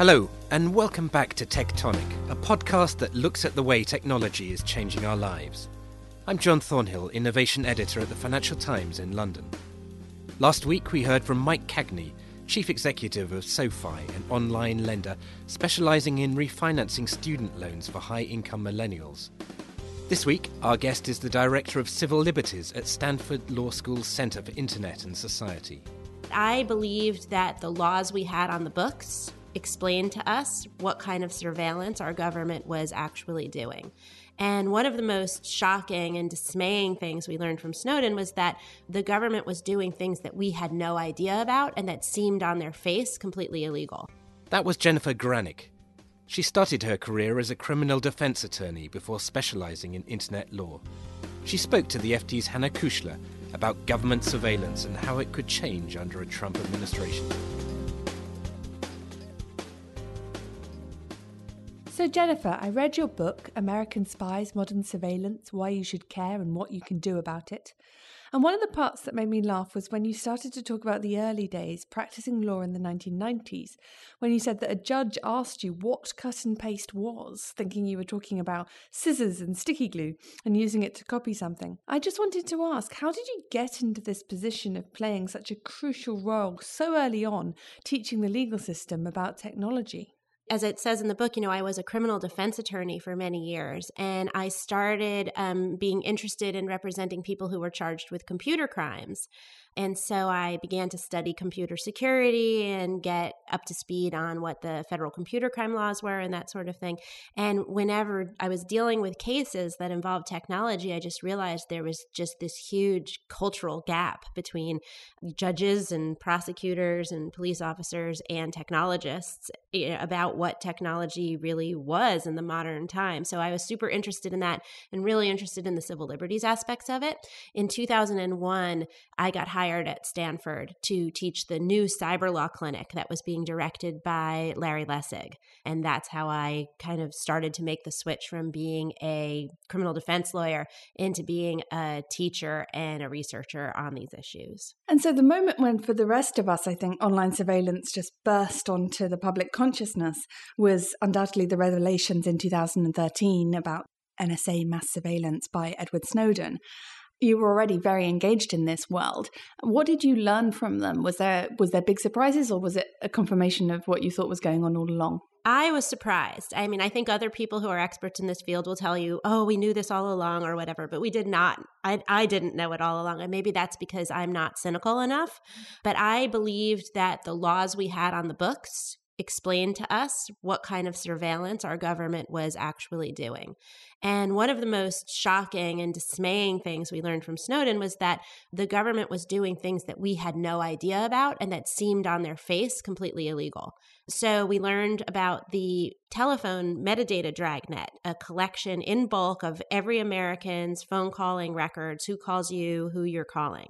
Hello, and welcome back to Tectonic, a podcast that looks at the way technology is changing our lives. I'm John Thornhill, Innovation Editor at the Financial Times in London. Last week we heard from Mike Cagney, Chief Executive of SoFi, an online lender specialising in refinancing student loans for high-income millennials. This week, our guest is the Director of Civil Liberties at Stanford Law School's Centre for Internet and Society. I believed that the laws we had on the books explained to us what kind of surveillance our government was actually doing. And one of the most shocking and dismaying things we learned from Snowden was that the government was doing things that we had no idea about and that seemed on their face completely illegal. That was Jennifer Granick. She started her career as a criminal defence attorney before specialising in internet law. She spoke to the FT's Hannah Kuchler about government surveillance and how it could change under a Trump administration. So Jennifer, I read your book, American Spies, Modern Surveillance, Why You Should Care and What You Can Do About It. And one of the parts that made me laugh was when you started to talk about the early days practicing law in the 1990s, when you said that a judge asked you what cut and paste was, thinking you were talking about scissors and sticky glue and using it to copy something. I just wanted to ask, how did you get into this position of playing such a crucial role so early on, teaching the legal system about technology? As it says in the book, I was a criminal defense attorney for many years, and I started being interested in representing people who were charged with computer crimes. And so I began to study computer security and get up to speed on what the federal computer crime laws were and that sort of thing. And whenever I was dealing with cases that involved technology, I just realized there was just this huge cultural gap between judges and prosecutors and police officers and technologists about what technology really was in the modern time. So I was super interested in that and really interested in the civil liberties aspects of it. In 2001, I got hired at Stanford to teach the new cyber law clinic that was being directed by Larry Lessig. And that's how I kind of started to make the switch from being a criminal defense lawyer into being a teacher and a researcher on these issues. And so the moment when, for the rest of us, I think online surveillance just burst onto the public consciousness was undoubtedly the revelations in 2013 about NSA mass surveillance by Edward Snowden. You were already very engaged in this world. What did you learn from them? Was there big surprises, or was it a confirmation of what you thought was going on all along? I was surprised. I mean, I think other people who are experts in this field will tell you, oh, we knew this all along or whatever, but we did not. I didn't know it all along. And maybe that's because I'm not cynical enough. But I believed that the laws we had on the books explained to us what kind of surveillance our government was actually doing. And one of the most shocking and dismaying things we learned from Snowden was that the government was doing things that we had no idea about and that seemed on their face completely illegal. So we learned about the telephone metadata dragnet, a collection in bulk of every American's phone calling records, who calls you, who you're calling.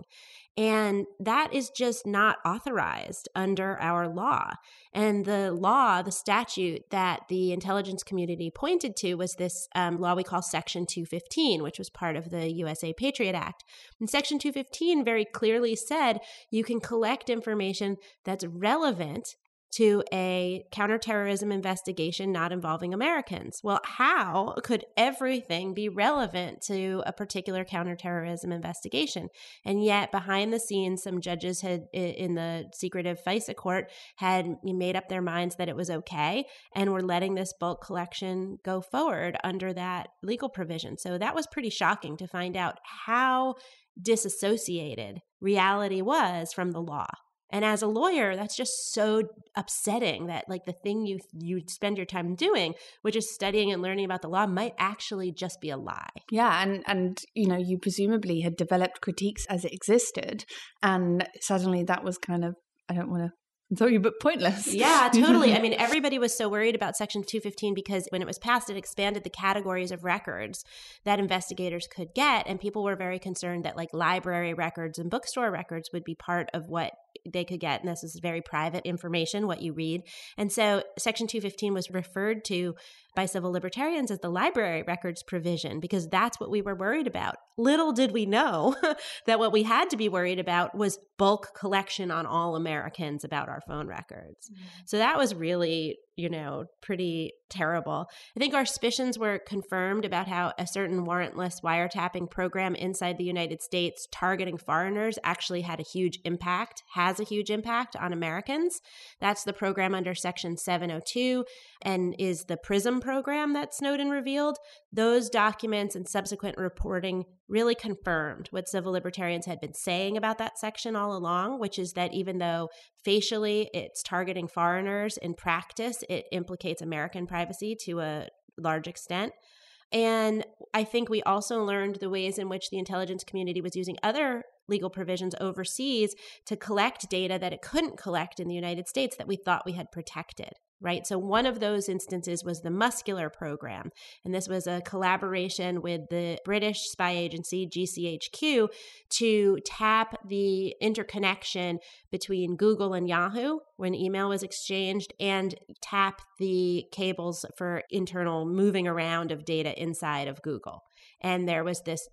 And that is just not authorized under our law. And the law, the statute that the intelligence community pointed to was this law we call Section 215, which was part of the USA Patriot Act. And Section 215 very clearly said you can collect information that's relevant to a counterterrorism investigation not involving Americans. Well, how could everything be relevant to a particular counterterrorism investigation? And yet, behind the scenes, some judges had, in the secretive FISA court, had made up their minds that it was okay and were letting this bulk collection go forward under that legal provision. So that was pretty shocking to find out how disassociated reality was from the law. And as a lawyer, that's just so upsetting that like the thing you spend your time doing, which is studying and learning about the law, might actually just be a lie. Yeah, and you presumably had developed critiques as it existed, and suddenly that was kind of, I don't want to insult you, but pointless. Yeah, totally. I mean, everybody was so worried about Section 215 because when it was passed, it expanded the categories of records that investigators could get. And people were very concerned that like library records and bookstore records would be part of what they could get. And this is very private information, what you read. And so Section 215 was referred to by civil libertarians as the library records provision, because that's what we were worried about. Little did we know that what we had to be worried about was bulk collection on all Americans about our phone records. So that was really, pretty terrible. I think our suspicions were confirmed about how a certain warrantless wiretapping program inside the United States targeting foreigners actually has a huge impact on Americans. That's the program under Section 702 and is the PRISM program that Snowden revealed. Those documents and subsequent reporting really confirmed what civil libertarians had been saying about that section all along, which is that even though facially it's targeting foreigners, in practice it implicates American privacy to a large extent. And I think we also learned the ways in which the intelligence community was using other legal provisions overseas to collect data that it couldn't collect in the United States that we thought we had protected. Right. So one of those instances was the Muscular program. And this was a collaboration with the British spy agency, GCHQ, to tap the interconnection between Google and Yahoo when email was exchanged, and tap the cables for internal moving around of data inside of Google. And there was this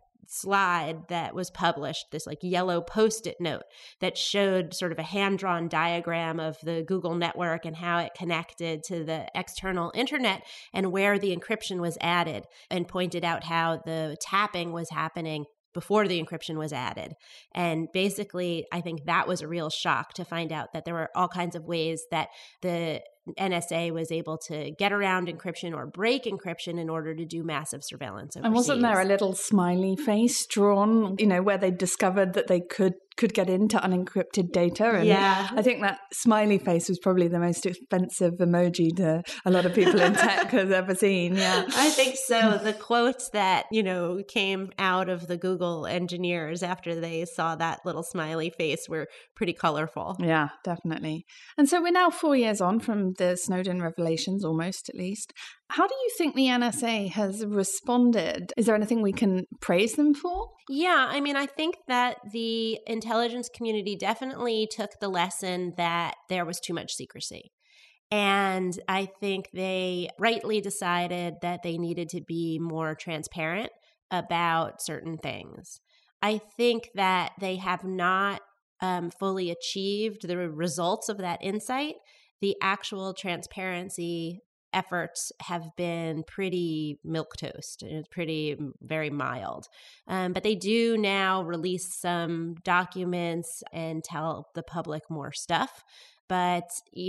slide that was published, this yellow Post-it note that showed sort of a hand-drawn diagram of the Google network and how it connected to the external internet and where the encryption was added, and pointed out how the tapping was happening before the encryption was added. And basically, I think that was a real shock to find out that there were all kinds of ways that the NSA was able to get around encryption or break encryption in order to do massive surveillance overseas. And wasn't there a little smiley face drawn, where they discovered that they could get into unencrypted data? And yeah. I think that smiley face was probably the most expensive emoji that a lot of people in tech has ever seen. Yeah, I think so. The quotes that, came out of the Google engineers after they saw that little smiley face were pretty colorful. Yeah, definitely. And so we're now 4 years on from the Snowden revelations, almost at least. How do you think the NSA has responded? Is there anything we can praise them for? Yeah, I think that the intelligence community definitely took the lesson that there was too much secrecy. And I think they rightly decided that they needed to be more transparent about certain things. I think that they have not fully achieved the results of that insight. The actual transparency efforts have been pretty milquetoast. It's very mild. But they do now release some documents and tell the public more stuff. But,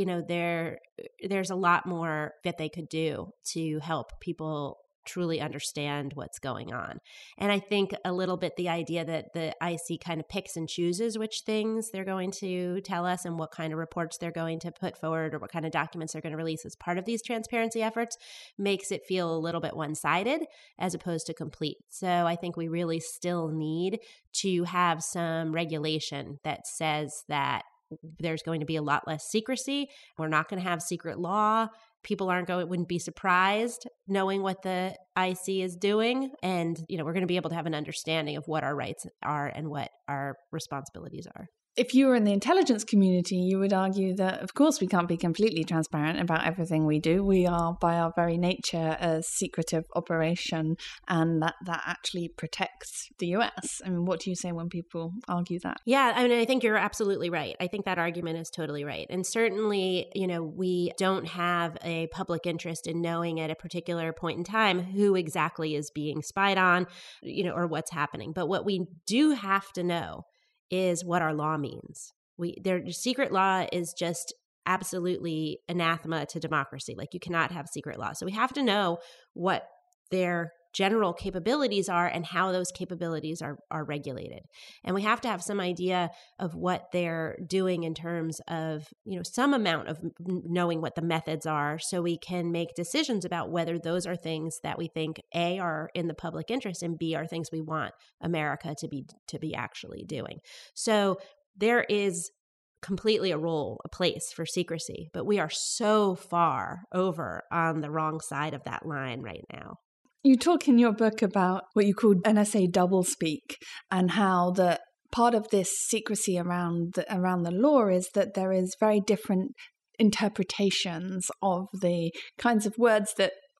there's a lot more that they could do to help people truly understand what's going on. And I think a little bit the idea that the IC kind of picks and chooses which things they're going to tell us and what kind of reports they're going to put forward or what kind of documents they're going to release as part of these transparency efforts makes it feel a little bit one-sided as opposed to complete. So I think we really still need to have some regulation that says that there's going to be a lot less secrecy. We're not going to have secret law. People wouldn't be surprised knowing what the IC is doing. And, we're going to be able to have an understanding of what our rights are and what our responsibilities are. If you were in the intelligence community, you would argue that, of course, we can't be completely transparent about everything we do. We are, by our very nature, a secretive operation, and that actually protects the US. What do you say when people argue that? Yeah, I think you're absolutely right. I think that argument is totally right. And certainly, we don't have a public interest in knowing at a particular point in time who exactly is being spied on, or what's happening. But what we do have to know is what our law means. Their secret law is just absolutely anathema to democracy. You cannot have secret law. So we have to know what their general capabilities are and how those capabilities are regulated. And we have to have some idea of what they're doing in terms of, some amount of knowing what the methods are so we can make decisions about whether those are things that we think A, are in the public interest, and B, are things we want America to be actually doing. So there is completely a place for secrecy, but we are so far over on the wrong side of that line right now. You talk in your book about what you call NSA doublespeak and how the part of this secrecy around the law is that there is very different interpretations of the kinds of words that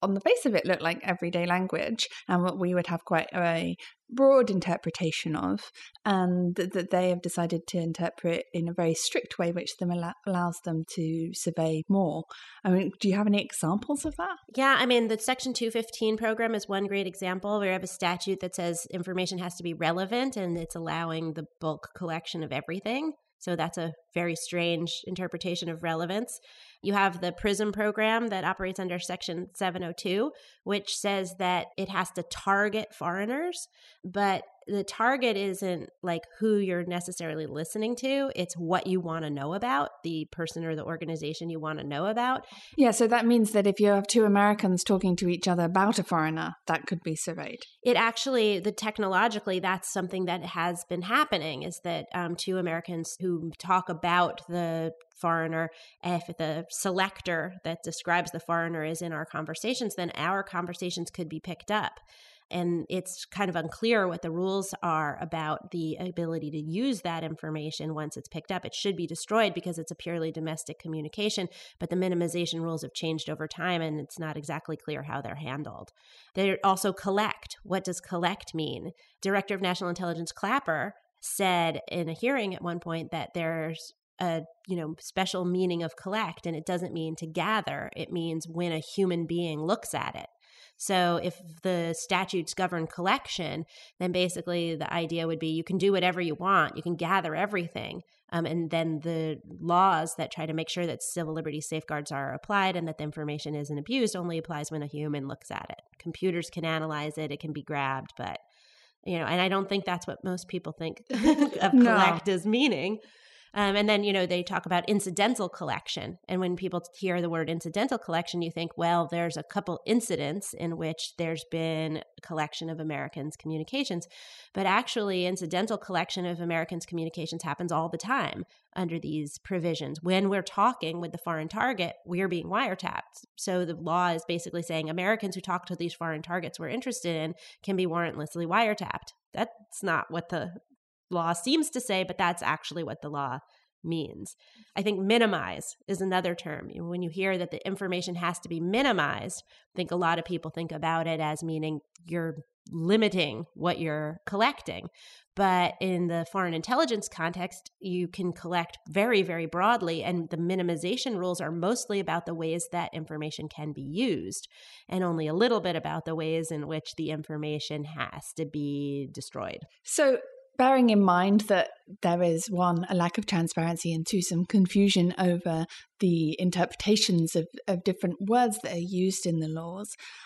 on the face of it look like everyday language and what we would have quite a broad interpretation of, and that they have decided to interpret in a very strict way, which allows them to survey more. I mean, do you have any examples of that? Yeah, I mean, the Section 215 program is one great example where you have a statute that says information has to be relevant, and it's allowing the bulk collection of everything. So that's a very strange interpretation of relevance. You have the PRISM program that operates under Section 702, which says that it has to target foreigners, but the target isn't like who you're necessarily listening to. It's what you want to know about, the person or the organization you want to know about. Yeah, so that means that if you have two Americans talking to each other about a foreigner, that could be surveyed. It actually, technologically, that's something that has been happening, is that two Americans who talk about the foreigner, if the selector that describes the foreigner is in our conversations, then our conversations could be picked up. And it's kind of unclear what the rules are about the ability to use that information once it's picked up. It should be destroyed because it's a purely domestic communication, but the minimization rules have changed over time, and it's not exactly clear how they're handled. They also collect. What does collect mean? Director of National Intelligence Clapper said in a hearing at one point that there's a special meaning of collect, and it doesn't mean to gather. It means when a human being looks at it. So if the statutes govern collection, then basically the idea would be you can do whatever you want. You can gather everything. And then the laws that try to make sure that civil liberties safeguards are applied and that the information isn't abused only applies when a human looks at it. Computers can analyze it. It can be grabbed. But, and I don't think that's what most people think of collect as meaning. And then, they talk about incidental collection. And when people hear the word incidental collection, you think, well, there's a couple incidents in which there's been a collection of Americans' communications. But actually, incidental collection of Americans' communications happens all the time under these provisions. When we're talking with the foreign target, we're being wiretapped. So the law is basically saying Americans who talk to these foreign targets we're interested in can be warrantlessly wiretapped. That's not what the law seems to say, but that's actually what the law means. I think minimize is another term. When you hear that the information has to be minimized, I think a lot of people think about it as meaning you're limiting what you're collecting. But in the foreign intelligence context, you can collect very, very broadly, and the minimization rules are mostly about the ways that information can be used, and only a little bit about the ways in which the information has to be destroyed. So bearing in mind that there is, one, a lack of transparency, and two, some confusion over the interpretations of different words that are used in the laws,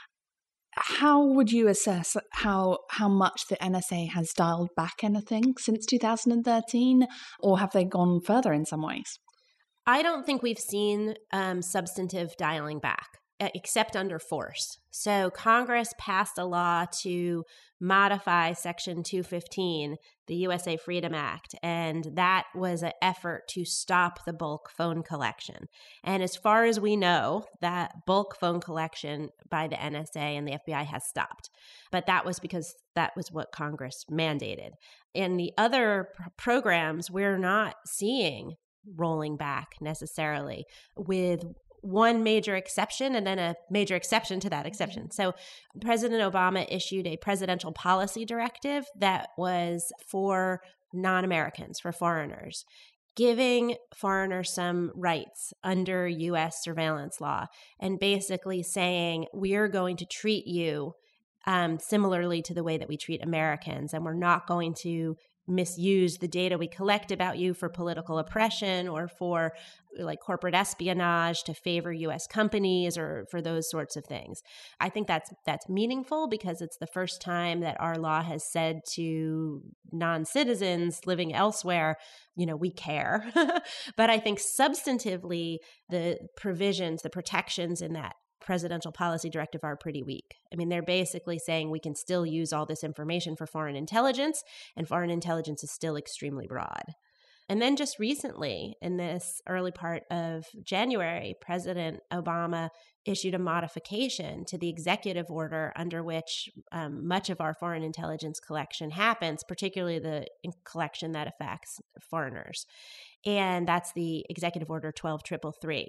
how would you assess how much the NSA has dialed back anything since 2013, or have they gone further in some ways? I don't think we've seen substantive dialing back, except under force. So Congress passed a law to modify Section 215, the USA Freedom Act, and that was an effort to stop the bulk phone collection. And as far as we know, that bulk phone collection by the NSA and the FBI has stopped. But that was because that was what Congress mandated. In the other programs, we're not seeing rolling back necessarily, with one major exception and then a major exception to that exception. So President Obama issued a presidential policy directive that was for non-Americans, for foreigners, giving foreigners some rights under U.S. surveillance law, and basically saying, we're going to treat you similarly to the way that we treat Americans, and we're not going to misuse the data we collect about you for political oppression or for like corporate espionage to favor U.S. companies or for those sorts of things. I think that's meaningful because it's the first time that our law has said to non-citizens living elsewhere, we care. But I think substantively, the provisions, the protections in that presidential policy directive are pretty weak. I mean, they're basically saying we can still use all this information for foreign intelligence, and foreign intelligence is still extremely broad. And then just recently, in this early part of January, President Obama issued a modification to the executive order under which much of our foreign intelligence collection happens, particularly the collection that affects foreigners. And that's the Executive Order 12333.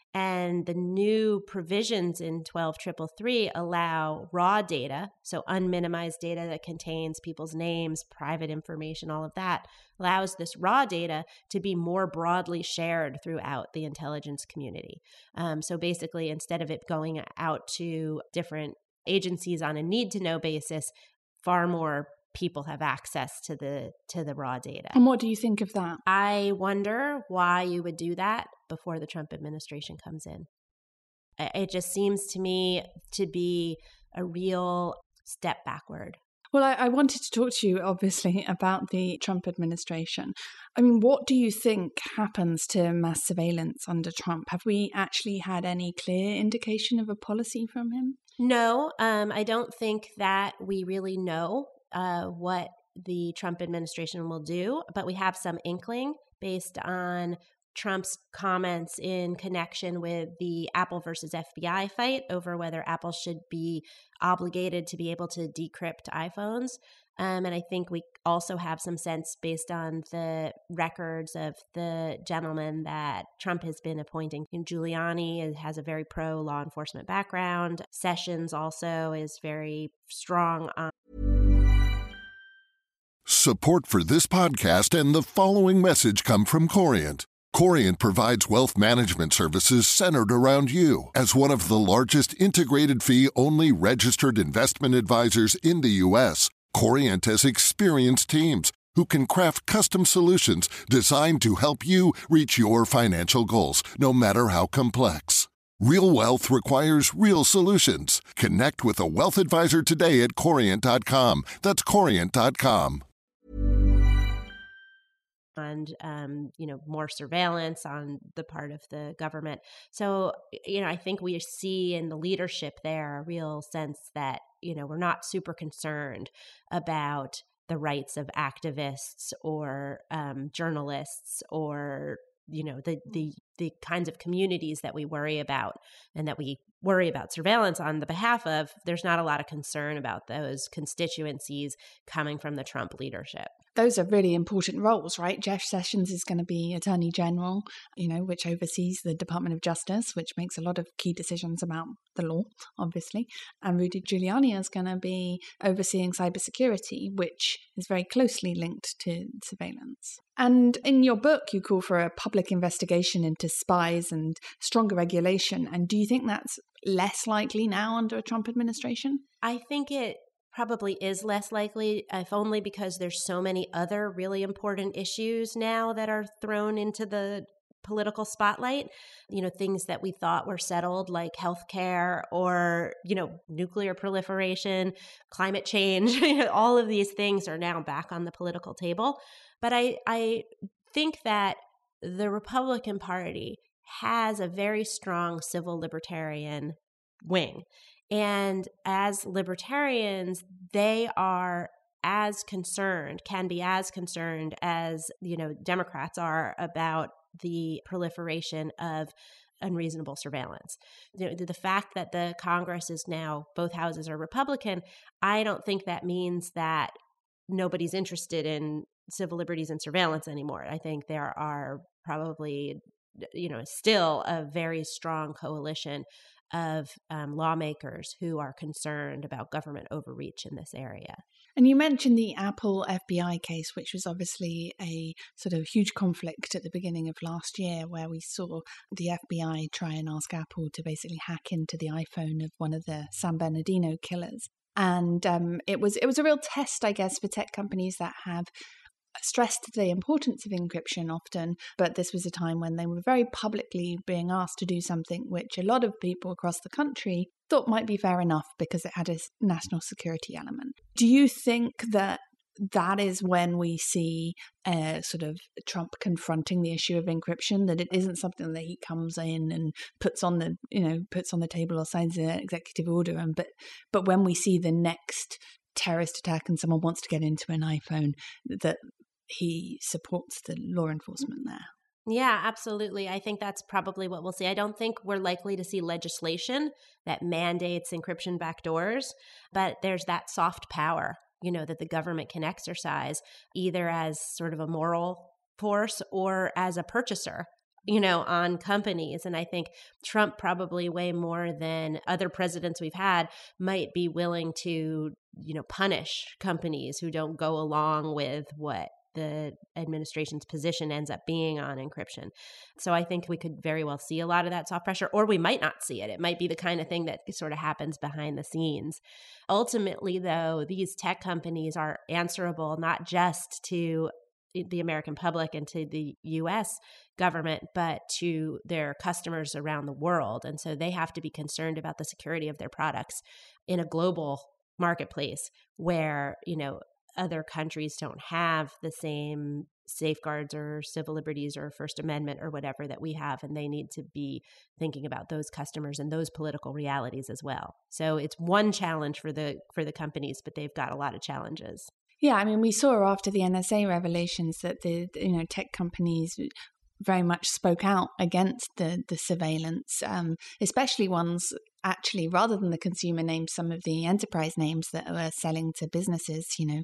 And the new provisions in 12333 allow raw data, so unminimized data that contains people's names, private information, all of that, allows this raw data to be more broadly shared throughout the intelligence community. So basically, instead of it going out to different agencies on a need-to-know basis, far more people have access to the raw data. And what do you think of that? I wonder why you would do that before the Trump administration comes in. It just seems to me to be a real step backward. Well, I wanted to talk to you, obviously, about the Trump administration. I mean, what do you think happens to mass surveillance under Trump? Have we actually had any clear indication of a policy from him? No, I don't think that we really know what the Trump administration will do, but we have some inkling based on Trump's comments in connection with the Apple versus FBI fight over whether Apple should be obligated to be able to decrypt iPhones. And I think we also have some sense based on the records of the gentleman that Trump has been appointing. Giuliani has a very pro law enforcement background. Sessions also is very strong on. Support for this podcast and the following message come from Corient. Corient provides wealth management services centered around you. As one of the largest integrated fee-only registered investment advisors in the U.S., Corient has experienced teams who can craft custom solutions designed to help you reach your financial goals, no matter how complex. Real wealth requires real solutions. Connect with a wealth advisor today at Corient.com. That's Corient.com. And, more surveillance on the part of the government. So, I think we see in the leadership there a real sense that, we're not super concerned about the rights of activists or journalists or, the kinds of communities that we worry about and that we worry about surveillance on the behalf of. There's not a lot of concern about those constituencies coming from the Trump leadership. Those are really important roles, right? Jeff Sessions is going to be Attorney General, which oversees the Department of Justice, which makes a lot of key decisions about the law, obviously. And Rudy Giuliani is going to be overseeing cybersecurity, which is very closely linked to surveillance. And in your book, you call for a public investigation into spies and stronger regulation. And do you think that's less likely now under a Trump administration? I think it probably is less likely, if only because there's so many other really important issues now that are thrown into the political spotlight. Things that we thought were settled, like healthcare or, nuclear proliferation, climate change. All of these things are now back on the political table. But I think that the Republican Party has a very strong civil libertarian wing. And as libertarians, they are can be as concerned as, Democrats are about the proliferation of unreasonable surveillance. The fact that the Congress is now, both houses are Republican, I don't think that means that nobody's interested in civil liberties and surveillance anymore. I think there are probably, still a very strong coalition of lawmakers who are concerned about government overreach in this area. And you mentioned the Apple FBI case, which was obviously a sort of huge conflict at the beginning of last year, where we saw the FBI try and ask Apple to basically hack into the iPhone of one of the San Bernardino killers. And it was a real test, I guess, for tech companies that have stressed the importance of encryption often, but this was a time when they were very publicly being asked to do something which a lot of people across the country thought might be fair enough because it had a national security element. Do you think that is when we see sort of Trump confronting the issue of encryption, that it isn't something that he comes in and puts on the table or signs an executive order, but when we see the next terrorist attack and someone wants to get into an iPhone, that he supports the law enforcement there? Yeah, absolutely. I think that's probably what we'll see. I don't think we're likely to see legislation that mandates encryption backdoors, but there's that soft power, that the government can exercise either as sort of a moral force or as a purchaser on companies. And I think Trump probably way more than other presidents we've had might be willing to, punish companies who don't go along with what the administration's position ends up being on encryption. So I think we could very well see a lot of that soft pressure, or we might not see it. It might be the kind of thing that sort of happens behind the scenes. Ultimately, though, these tech companies are answerable not just to the American public and to the U.S. government, but to their customers around the world. And so they have to be concerned about the security of their products in a global marketplace where, other countries don't have the same safeguards or civil liberties or First Amendment or whatever that we have, and they need to be thinking about those customers and those political realities as well. So it's one challenge for the companies, but they've got a lot of challenges. Yeah, I mean, we saw after the NSA revelations that the tech companies very much spoke out against the surveillance, especially ones actually, rather than the consumer names, some of the enterprise names that were selling to businesses,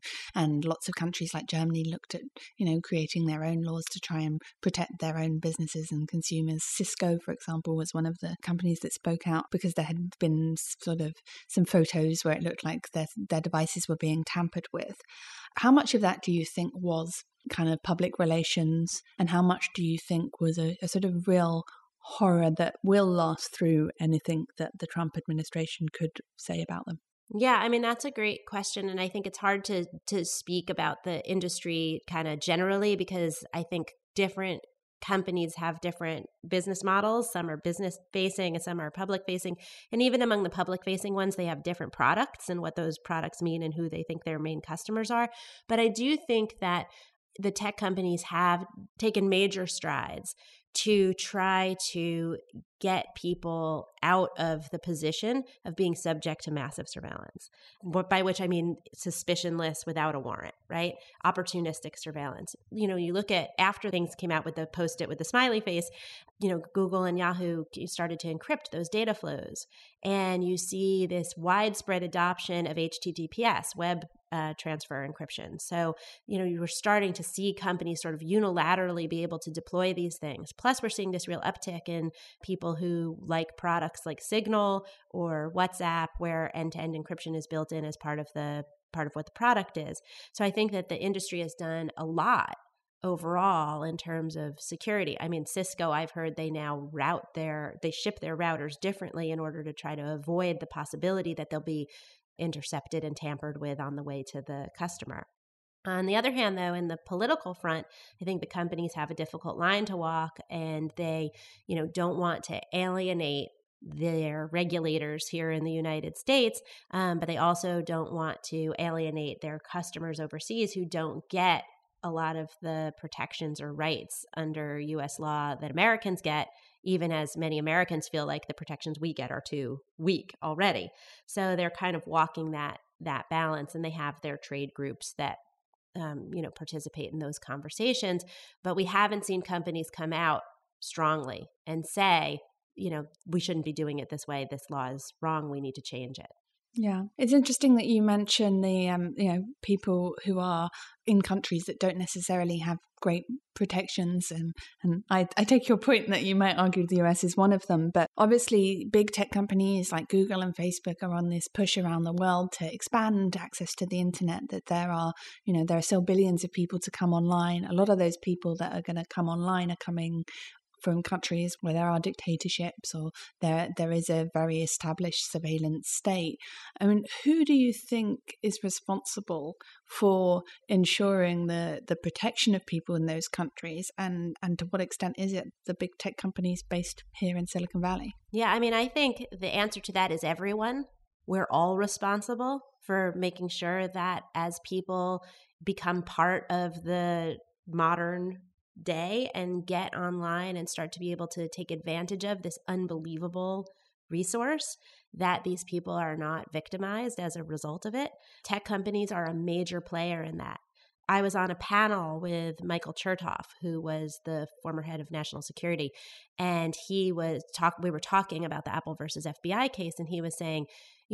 and lots of countries like Germany looked at, creating their own laws to try and protect their own businesses and consumers. Cisco, for example, was one of the companies that spoke out because there had been sort of some photos where it looked like their devices were being tampered with. How much of that do you think was kind of public relations, and how much do you think was a sort of real horror that will last through anything that the Trump administration could say about them? Yeah, I mean, that's a great question. And I think it's hard to speak about the industry kind of generally, because I think different companies have different business models. Some are business facing and some are public facing. And even among the public facing ones, they have different products and what those products mean and who they think their main customers are. But I do think that the tech companies have taken major strides to try to get people out of the position of being subject to massive surveillance, by which I mean suspicionless without a warrant, right? Opportunistic surveillance. You look at after things came out with the Post-it with the smiley face, Google and Yahoo started to encrypt those data flows. And you see this widespread adoption of HTTPS, web transfer encryption. So, you were starting to see companies sort of unilaterally be able to deploy these things. Plus, we're seeing this real uptick in people who like products like Signal or WhatsApp, where end-to-end encryption is built in as part of what the product is. So I think that the industry has done a lot overall in terms of security. I mean, Cisco, I've heard they now they ship their routers differently in order to try to avoid the possibility that they'll be intercepted and tampered with on the way to the customer. On the other hand, though, in the political front, I think the companies have a difficult line to walk, and they, don't want to alienate their regulators here in the United States, but they also don't want to alienate their customers overseas who don't get a lot of the protections or rights under U.S. law that Americans get, even as many Americans feel like the protections we get are too weak already. So they're kind of walking that balance, and they have their trade groups that participate in those conversations. But we haven't seen companies come out strongly and say, we shouldn't be doing it this way. This law is wrong. We need to change it. Yeah, it's interesting that you mention the people who are in countries that don't necessarily have great protections, and I take your point that you might argue the US is one of them. But obviously, big tech companies like Google and Facebook are on this push around the world to expand access to the internet. That there are still billions of people to come online. A lot of those people that are going to come online are coming from countries where there are dictatorships or there is a very established surveillance state. I mean, who do you think is responsible for ensuring the protection of people in those countries, and to what extent is it the big tech companies based here in Silicon Valley? Yeah, I mean, I think the answer to that is everyone. We're all responsible for making sure that as people become part of the modern day and get online and start to be able to take advantage of this unbelievable resource, that these people are not victimized as a result of it. Tech companies are a major player in that. I was on a panel with Michael Chertoff, who was the former head of national security, and we were talking about the Apple versus FBI case, and he was saying,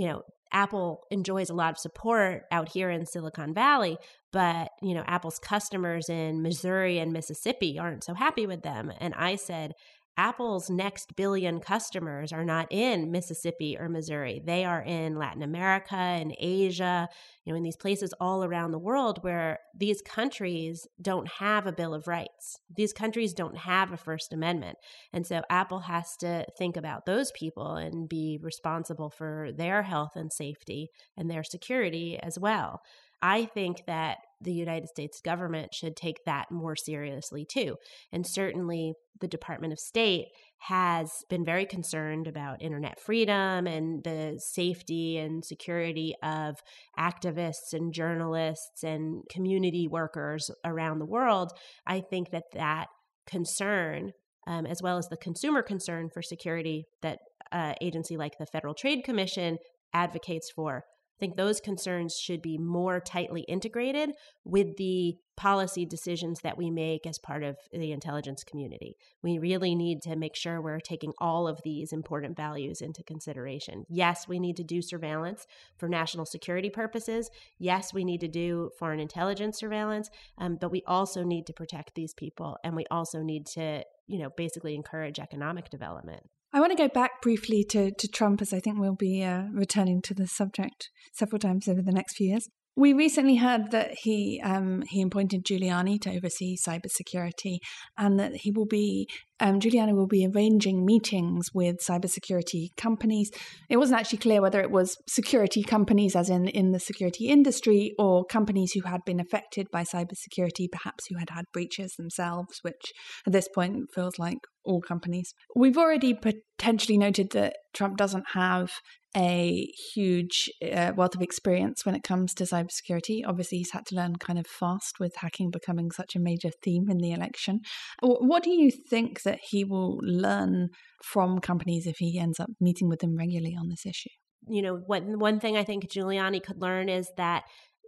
Apple enjoys a lot of support out here in Silicon Valley, but, Apple's customers in Missouri and Mississippi aren't so happy with them. And I said, Apple's next billion customers are not in Mississippi or Missouri. They are in Latin America and Asia, in these places all around the world where these countries don't have a Bill of Rights. These countries don't have a First Amendment. And so Apple has to think about those people and be responsible for their health and safety and their security as well. I think that the United States government should take that more seriously too. And certainly the Department of State has been very concerned about internet freedom and the safety and security of activists and journalists and community workers around the world. I think that concern, as well as the consumer concern for security that agency like the Federal Trade Commission advocates for, I think those concerns should be more tightly integrated with the policy decisions that we make as part of the intelligence community. We really need to make sure we're taking all of these important values into consideration. Yes, we need to do surveillance for national security purposes. Yes, we need to do foreign intelligence surveillance, but we also need to protect these people, and we also need to, basically encourage economic development. I want to go back briefly to Trump, as I think we'll be returning to the subject several times over the next few years. We recently heard that he appointed Giuliani to oversee cybersecurity, and that Giuliani will be arranging meetings with cybersecurity companies. It wasn't actually clear whether it was security companies, as in the security industry, or companies who had been affected by cybersecurity, perhaps who had breaches themselves, which at this point feels like all companies. We've already potentially noted that Trump doesn't have a huge wealth of experience when it comes to cybersecurity. Obviously, he's had to learn kind of fast with hacking becoming such a major theme in the election. What do you think that he will learn from companies if he ends up meeting with them regularly on this issue? One thing I think Giuliani could learn is that,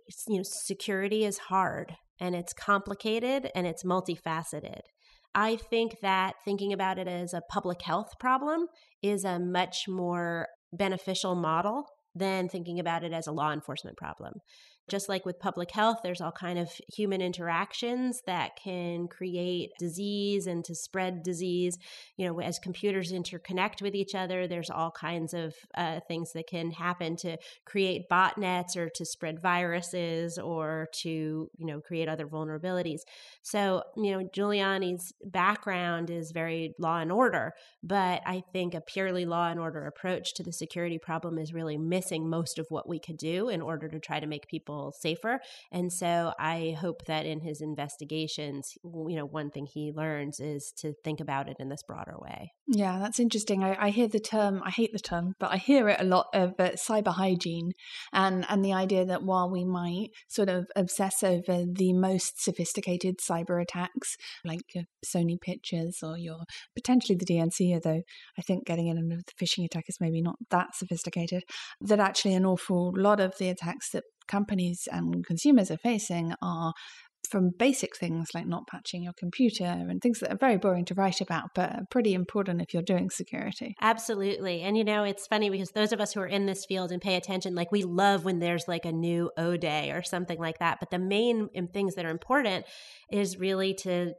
security is hard and it's complicated and it's multifaceted. I think that thinking about it as a public health problem is a much more beneficial model than thinking about it as a law enforcement problem. Just like with public health, there's all kind of human interactions that can create disease and to spread disease. As computers interconnect with each other, there's all kinds of things that can happen to create botnets or to spread viruses or to, create other vulnerabilities. So, Giuliani's background is very law and order, but I think a purely law and order approach to the security problem is really missing most of what we could do in order to try to make people safer. And so I hope that in his investigations, one thing he learns is to think about it in this broader way. Yeah, that's interesting. I hear the term, I hate the term, but I hear it a lot of cyber hygiene and the idea that while we might sort of obsess over the most sophisticated cyber attacks, like your Sony pictures or your potentially the DNC, although I think getting in with the phishing attack is maybe not that sophisticated, that actually an awful lot of the attacks that companies and consumers are facing are from basic things like not patching your computer and things that are very boring to write about, but are pretty important if you're doing security. Absolutely. And, it's funny because those of us who are in this field and pay attention, we love when there's a new O-Day or something like that. But the main things that are important is really to,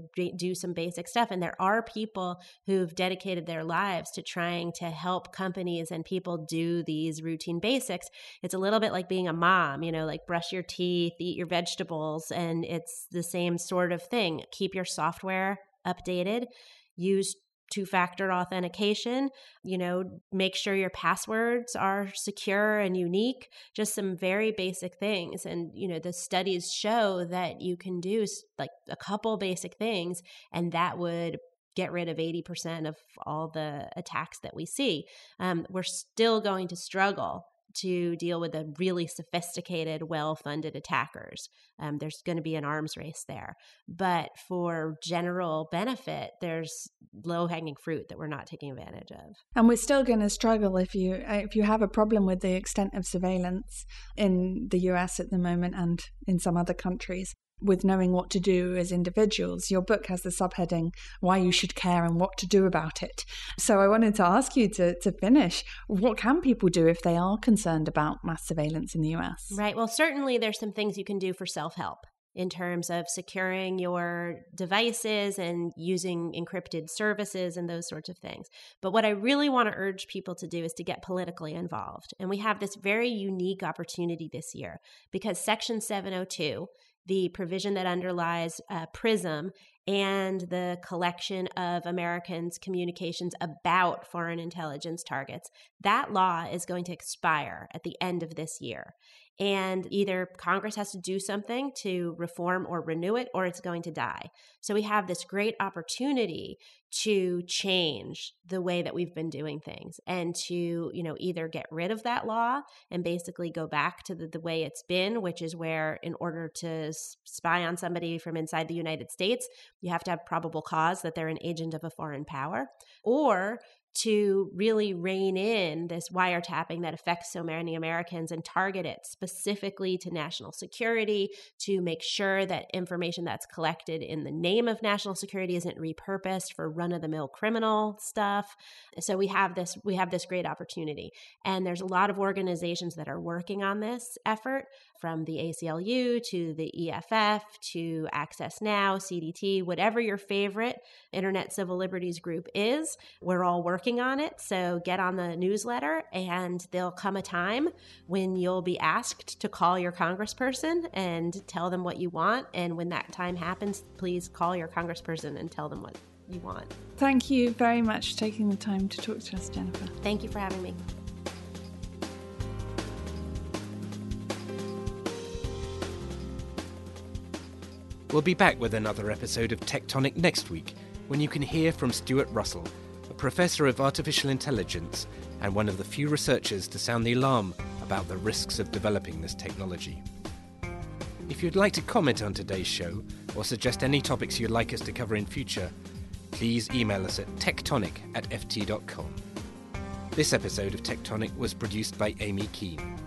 do some basic stuff. And there are people who've dedicated their lives to trying to help companies and people do these routine basics. It's a little bit like being a mom, brush your teeth, eat your vegetables, and it's the same sort of thing. Keep your software updated, use two-factor authentication, make sure your passwords are secure and unique, just some very basic things. And, the studies show that you can do a couple basic things, and that would get rid of 80% of all the attacks that we see. We're still going to struggle to deal with the really sophisticated, well-funded attackers. There's going to be an arms race there. But for general benefit, there's low-hanging fruit that we're not taking advantage of. And we're still going to struggle if you have a problem with the extent of surveillance in the US at the moment and in some other countries, with knowing what to do as individuals. Your book has the subheading, Why You Should Care and What to Do About It. So I wanted to ask you to finish, what can people do if they are concerned about mass surveillance in the US? Right. Well, certainly there's some things you can do for self-help in terms of securing your devices and using encrypted services and those sorts of things. But what I really want to urge people to do is to get politically involved. And we have this very unique opportunity this year because Section 702, the provision that underlies PRISM and the collection of Americans' communications about foreign intelligence targets, that law is going to expire at the end of this year. And either Congress has to do something to reform or renew it, or it's going to die. So we have this great opportunity to change the way that we've been doing things and to, either get rid of that law and basically go back to the way it's been, which is where in order to spy on somebody from inside the United States, you have to have probable cause that they're an agent of a foreign power, or to really rein in this wiretapping that affects so many Americans and target it specifically to national security, to make sure that information that's collected in the name of national security isn't repurposed for run-of-the-mill criminal stuff. So we have this great opportunity. And there's a lot of organizations that are working on this effort, from the ACLU to the EFF to Access Now, CDT, whatever your favorite Internet Civil Liberties group is, we're all working on it. So get on the newsletter, and there'll come a time when you'll be asked to call your congressperson and tell them what you want. And when that time happens, please call your congressperson and tell them what you want. Thank you very much for taking the time to talk to us, Jennifer. Thank you for having me. We'll be back with another episode of Tectonic next week, when you can hear from Stuart Russell, a professor of artificial intelligence and one of the few researchers to sound the alarm about the risks of developing this technology. If you'd like to comment on today's show or suggest any topics you'd like us to cover in future, please email us at tectonic@ft.com. This episode of Tectonic was produced by Amy Keane.